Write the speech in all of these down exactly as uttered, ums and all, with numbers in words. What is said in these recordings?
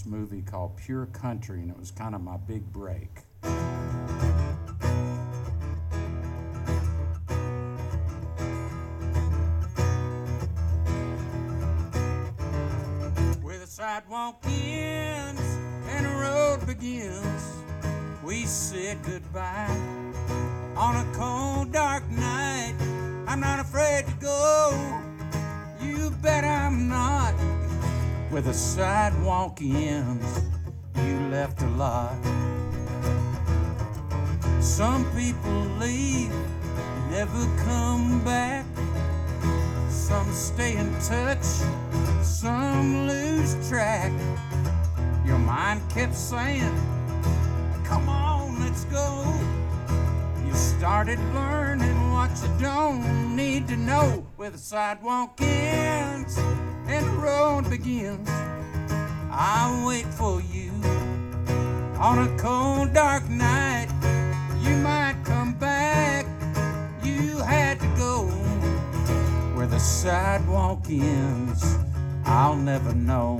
movie called Pure Country, and it was kind of my big break. Where the sidewalk ends and the road begins, we said goodbye on a cold, dark night. I'm not afraid to go, you bet I'm not. Where the sidewalk ends, you left a lot. Some people leave, never come back. Some stay in touch, some lose track. Your mind kept saying, come on, let's go. You started learning what you don't need to know. Where the sidewalk ends and the road begins, I'll wait for you. On a cold, dark night, you might come back. You had to go. Where the sidewalk ends, I'll never know.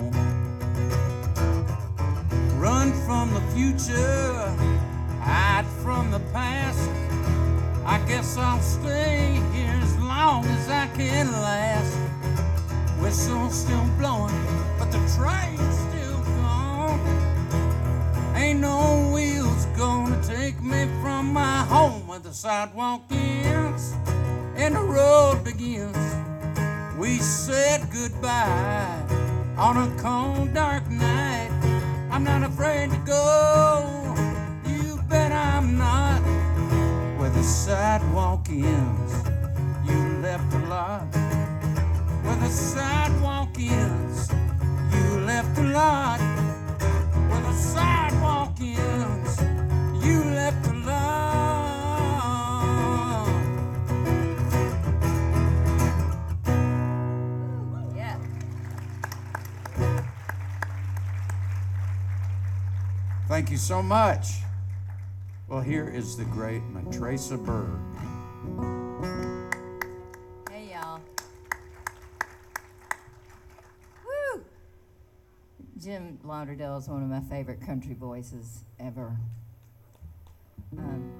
Run from the future, hide from the past. I guess I'll stay here as long as I can last. Whistle's still blowing, but the train's still gone. Ain't no wheels gonna take me from my home. Where the sidewalk ends and the road begins, we said goodbye on a cold, dark night. I'm not afraid to go, you bet I'm not. Where the sidewalk ends, you left a lot. Where the sidewalk ends, you left a lot. Where the sidewalk ends, you left a lot. Yeah. Thank you so much. Well, here is the great Matraca Berg. Hey, y'all. Woo! Jim Lauderdale is one of my favorite country voices ever. Um,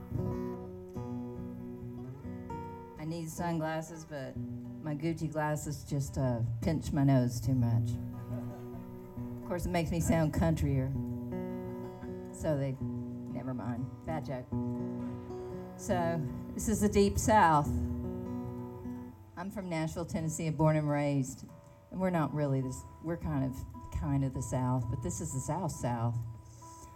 I need sunglasses, but my Gucci glasses just uh, pinch my nose too much. Of course, it makes me sound countryer. So they, never mind, bad joke. So this is the Deep South. I'm from Nashville, Tennessee, born and raised. And we're not really this, we're kind of, kind of the South, but this is the South South.